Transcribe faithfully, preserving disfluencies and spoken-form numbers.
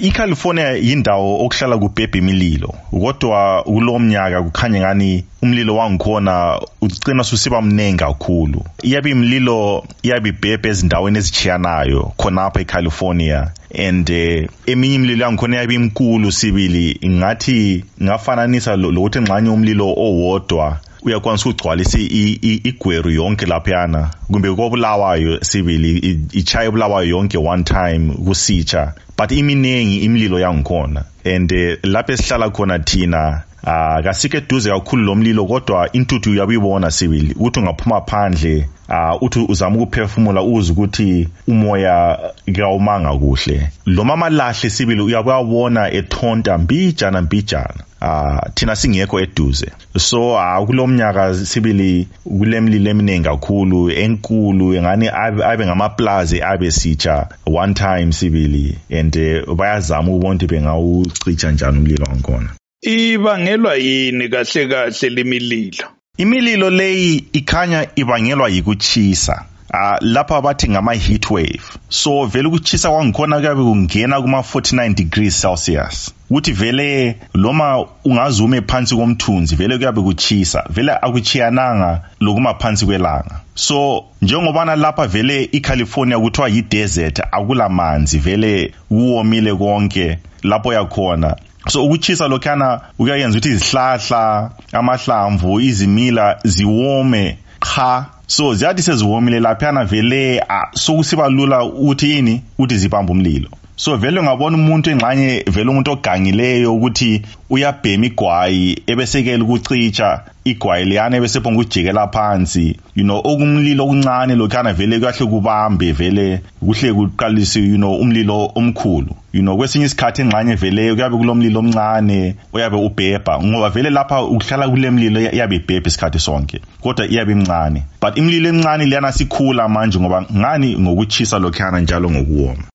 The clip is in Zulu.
iCalifornia yindawo okuhlala kubhebha imililo kodwa kulomnyaka kukhanya ngani umlilo wangikhona ucina susiba mnengi kakhulu. Iyabe imililo iyabe ibhebha ezindaweni ezithiyanayo khona apha eCalifornia and uh, eminye imililo yangikhona iyabe imkulu sibili ngathi ngafananisa lokuthi ngxanye umlilo owodwa uyakwanisa ukugcwalisa igweru yonke laphana kumbe kobulawayo sibili ichaya bulawayo yonke one time kusitsha but iminengi imililo yangikhona and uh, lapho esihlala khona thina ah kasike eduze kakhulu lomlilo kodwa intuthu uyabibona sibili uthi ungaphuma phandle ah uthi uzama ukuphefumula uze ukuthi umoya kawumanga kuhle lo mama lahle sibili uyabona ethonta mbijana mbijana ah thina singekho eduze so akulomnyaka sibili kulemlilo eminingi kakhulu enkulu engani abe ngamaplaza abe sitsha one time sibili and uh, bayazama ukubona bengawucicha njani umlilo wakhona. Ibangelwa yini kahle kahle lemililo? Imililo leyi ikhanya ibangelwa yikuchisa. Ah lapha bathi ngama heat wave. So vele ukuchisa kwangikhona kuyabe kungena kuma forty-nine degrees Celsius. Uthi vele loma ungazume phansi komthunzi vele kuyabe kuchisa. Vele akuchiyananga lokuma phansi kwelanga. So njengobana lapha vele iCalifornia kuthiwa yi desert akulamanzi vele kuwomile konke lapho yakhona. So ukuchisa lokhana uyayenza ukuthi izihlahla amahlamvu izimila ziwome cha so ziyathi seziwomile laphana vele sokusiba lula uthi yini uthi zibamba umlilo. So vele ungabona umuntu engxanye vele umuntu ogangileyo ukuthi uyabhema igwayi ebesekela ukucicha igwayi liyana ebesephonga ukujikela phansi you know okumlilo okuncane lokhana vele kahle kubambe vele kuhle kuqalise you know umlilo omkhulu you know kwesinye isikhathi engxanye vele kuyabe kulomlilo omncane uyabe ubhebha ngoba vele lapha ukuhlala kulemlilo yabe ibhebha isikhathi sonke kodwa iyabe imncane but imlilo emncane liyana sikhula manje ngoba ngani ngokuchisa lokhana njalo ngokuwoma.